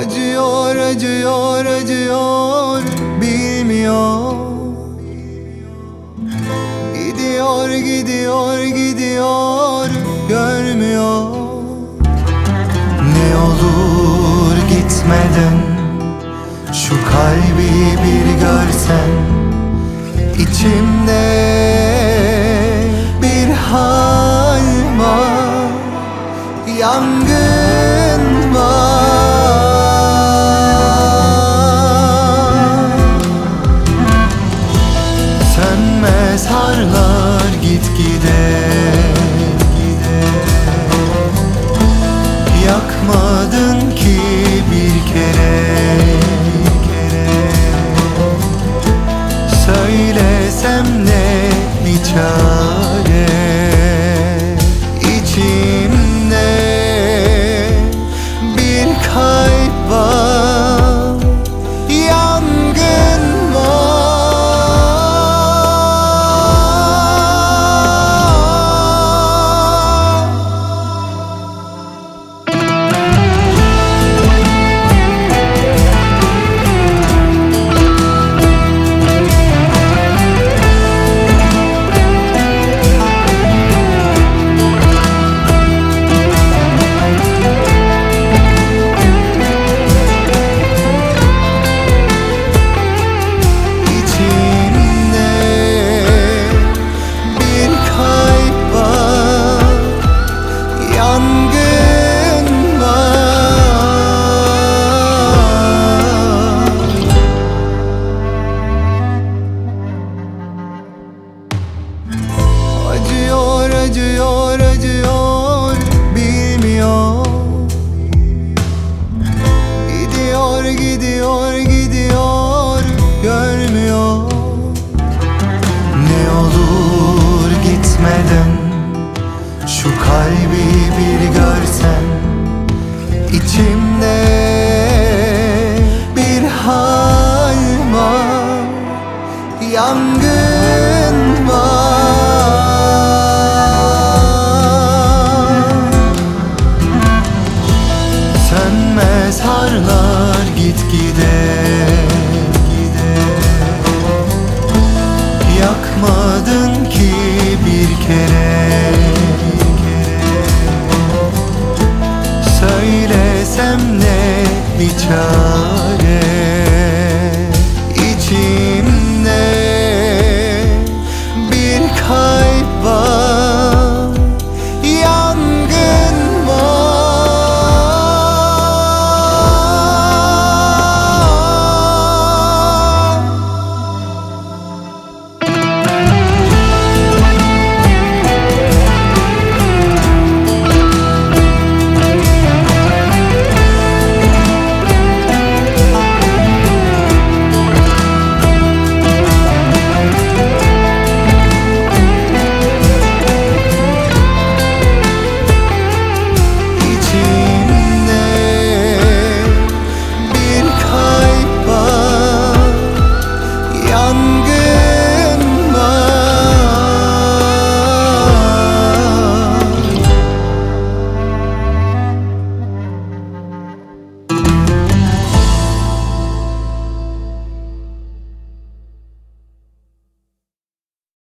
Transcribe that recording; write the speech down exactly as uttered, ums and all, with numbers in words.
Acıyor, acıyor, acıyor, bilmiyor. Gidiyor, gidiyor, gidiyor, görmüyor. Ne olur gitmeden şu kalbi bir görsen. İçimde bir hal var, yangın var. Sönmez harlar gitgide, yakmadın ki bir kere. Söylesem ne bir çare, içimde bir kalp var, yangın var. Acıyor, acıyor, acıyor, bilmiyor. Gidiyor, gidiyor, gidiyor, görmüyor. Ne olur gitmeden şu kalbi bir görsen. İçimde bir hal var, yangın var. Sönmez harlar gitgide, yakmadın ki bir kere. Söylesem ne bir çare.